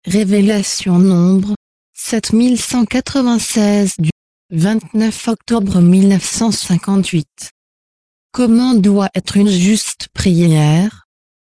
Révélation nombre 7196 du 29 octobre 1958. Comment doit être une juste prière?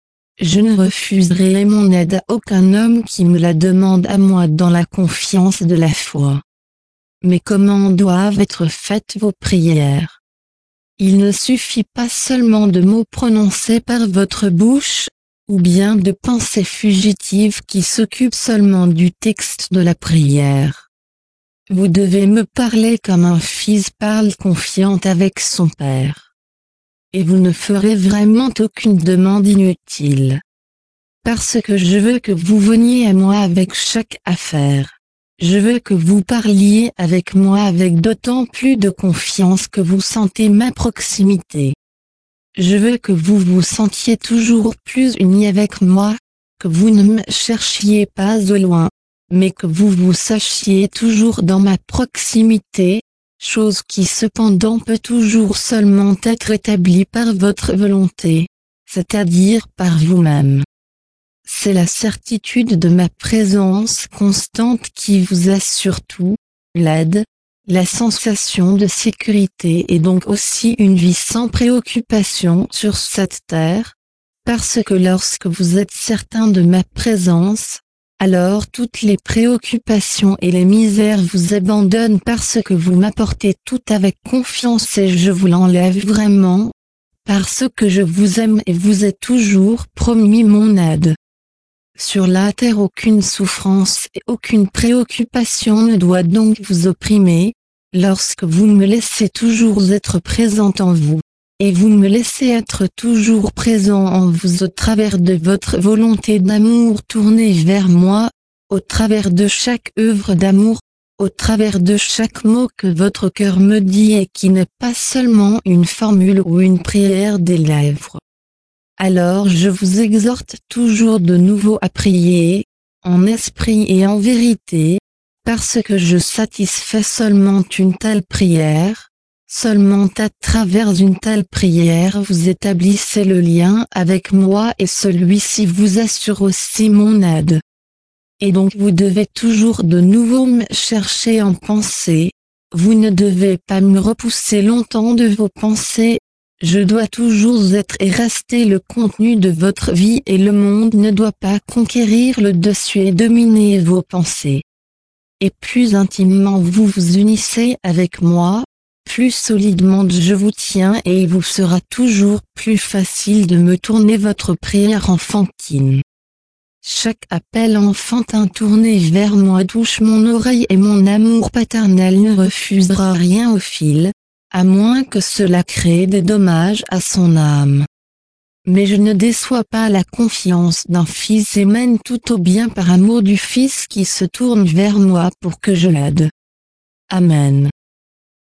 Je ne refuserai mon aide à aucun homme qui me la demande à moi dans la confiance de la foi. Mais comment doivent être faites vos prières? Il ne suffit pas seulement de mots prononcés par votre bouche, ou bien de pensées fugitives qui s'occupent seulement du texte de la prière. Vous devez me parler comme un fils parle confiante avec son père. Et vous ne ferez vraiment aucune demande inutile. Parce que je veux que vous veniez à moi avec chaque affaire. Je veux que vous parliez avec moi avec d'autant plus de confiance que vous sentez ma proximité. Je veux que vous vous sentiez toujours plus unis avec moi, que vous ne me cherchiez pas au loin, mais que vous vous sachiez toujours dans ma proximité, chose qui cependant peut toujours seulement être établie par votre volonté, c'est-à-dire par vous-même. C'est la certitude de ma présence constante qui vous assure tout, l'aide, la sensation de sécurité et donc aussi une vie sans préoccupation sur cette terre, parce que lorsque vous êtes certain de ma présence, alors toutes les préoccupations et les misères vous abandonnent parce que vous m'apportez tout avec confiance et je vous l'enlève vraiment, parce que je vous aime et vous ai toujours promis mon aide. Sur la terre aucune souffrance et aucune préoccupation ne doit donc vous opprimer, lorsque vous me laissez toujours être présent en vous, et vous me laissez être toujours présent en vous au travers de votre volonté d'amour tournée vers moi, au travers de chaque œuvre d'amour, au travers de chaque mot que votre cœur me dit et qui n'est pas seulement une formule ou une prière des lèvres. Alors je vous exhorte toujours de nouveau à prier, en esprit et en vérité, parce que je satisfais seulement une telle prière, seulement à travers une telle prière vous établissez le lien avec moi et celui-ci vous assure aussi mon aide. Et donc vous devez toujours de nouveau me chercher en pensée, vous ne devez pas me repousser longtemps de vos pensées. Je dois toujours être et rester le contenu de votre vie et le monde ne doit pas conquérir le dessus et dominer vos pensées. Et plus intimement vous vous unissez avec moi, plus solidement je vous tiens et il vous sera toujours plus facile de me tourner votre prière enfantine. Chaque appel enfantin tourné vers moi touche mon oreille et mon amour paternel ne refusera rien au fil, à moins que cela crée des dommages à son âme. Mais je ne déçois pas la confiance d'un fils et mène tout au bien par amour du fils qui se tourne vers moi pour que je l'aide. Amen.